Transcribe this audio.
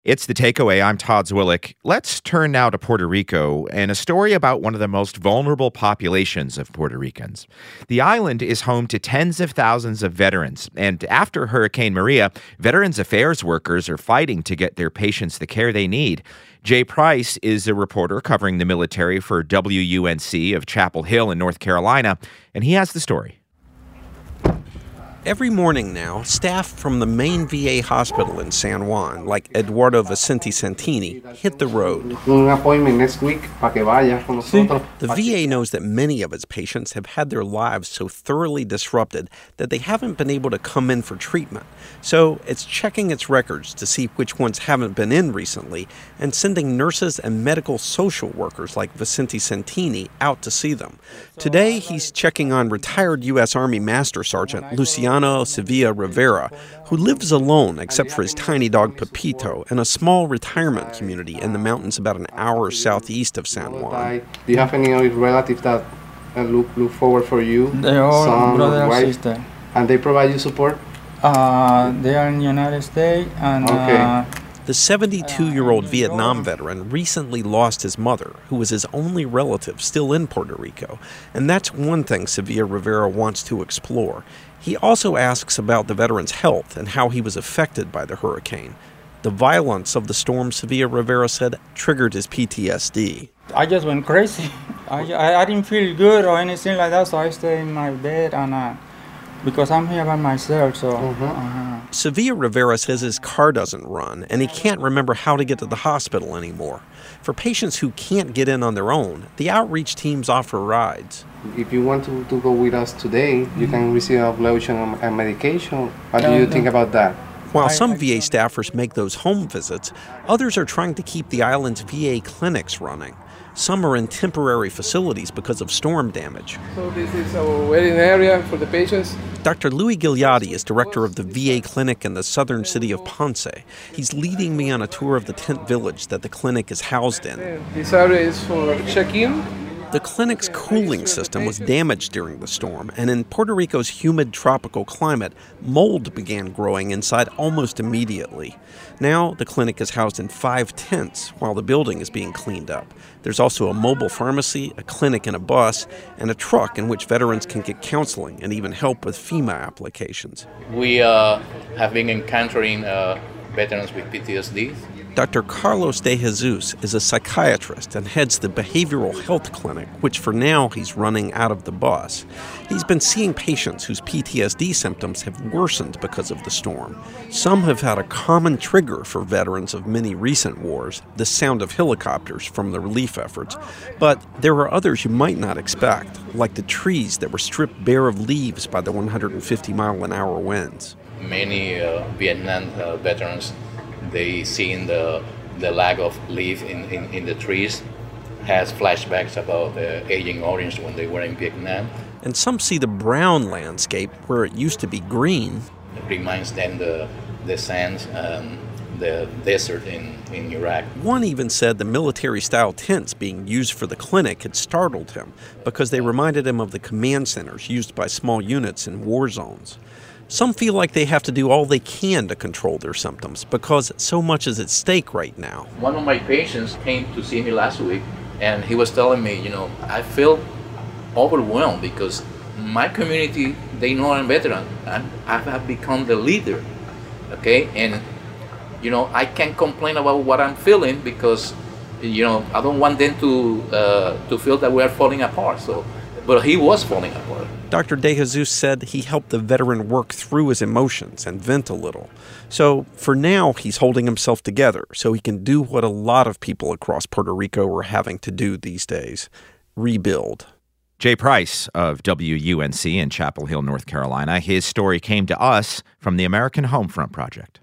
It's The Takeaway. I'm Todd Zwillich. Let's turn now to Puerto Rico and a story about one of the most vulnerable populations of Puerto Ricans. The island is home to tens of thousands of veterans, and after Hurricane Maria, Veterans Affairs workers are fighting to get their patients the care they need. Jay Price is a reporter covering the military for WUNC of Chapel Hill in North Carolina, and he has the story. Every morning now, staff from the main VA hospital in San Juan, like Eduardo Vicente Santini, hit the road. Un appointment next week para que vaya con nosotros. The VA knows that many of its patients have had their lives so thoroughly disrupted that they haven't been able to come in for treatment. So it's checking its records to see which ones haven't been in recently and sending nurses and medical social workers like Vicente Santini out to see them. Today, he's checking on retired U.S. Army Master Sergeant Luciano Sevilla Rivera, who lives alone except for his tiny dog Pepito in a small retirement community in the mountains about an hour southeast of San Juan. Do you have any relatives that look forward for you? They're all son, brother wife? and sister. And they provide you support? They are in the United States. And Okay. The 72-year-old Vietnam veteran recently lost his mother, who was his only relative still in Puerto Rico, and that's one thing Sevilla Rivera wants to explore. He also asks about the veteran's health and how he was affected by the hurricane. The violence of the storm, Sevilla Rivera said, triggered his PTSD. I just went crazy. I didn't feel good or anything like that, so I stayed in my bed and because I'm here by myself, so... Sevilla Rivera says his car doesn't run, and he can't remember how to get to the hospital anymore. For patients who can't get in on their own, the outreach teams offer rides. If you want to go with us today, you can receive a lotion and medication. What do you think about that? While some VA staffers make those home visits, others are trying to keep the island's VA clinics running. Some are in temporary facilities because of storm damage. So this is our waiting area for the patients. Dr. Louis Gigliotti is director of the VA clinic in the southern city of Ponce. He's leading me on a tour of the tent village that the clinic is housed in. This area is for check-in. The clinic's cooling system was damaged during the storm, and in Puerto Rico's humid tropical climate, mold began growing inside almost immediately. Now, the clinic is housed in 5 tents while the building is being cleaned up. There's also a mobile pharmacy, a clinic and a bus, and a truck in which veterans can get counseling and even help with FEMA applications. We have been encountering veterans with PTSD. Dr. Carlos De Jesus is a psychiatrist and heads the behavioral health clinic, which for now he's running out of the bus. He's been seeing patients whose PTSD symptoms have worsened because of the storm. Some have had a common trigger for veterans of many recent wars, the sound of helicopters from the relief efforts. But there are others you might not expect, like the trees that were stripped bare of leaves by the 150-mile-an-hour winds. Many Vietnam veterans, they seen the lack of leaf in the trees, has flashbacks about the Agent Orange when they were in Vietnam. And some see the brown landscape where it used to be green. It reminds them the sands and the desert in Iraq. One even said the military-style tents being used for the clinic had startled him because they reminded him of the command centers used by small units in war zones. Some feel like they have to do all they can to control their symptoms because so much is at stake right now. One of my patients came to see me last week, and he was telling me, I feel overwhelmed because my community, they know I'm a veteran, and I have become the leader, okay? And, I can't complain about what I'm feeling because, I don't want them to feel that we are falling apart. But he was falling apart. Dr. De Jesus said he helped the veteran work through his emotions and vent a little. So for now, he's holding himself together so he can do what a lot of people across Puerto Rico are having to do these days: rebuild. Jay Price of WUNC in Chapel Hill, North Carolina. His story came to us from the American Homefront Project.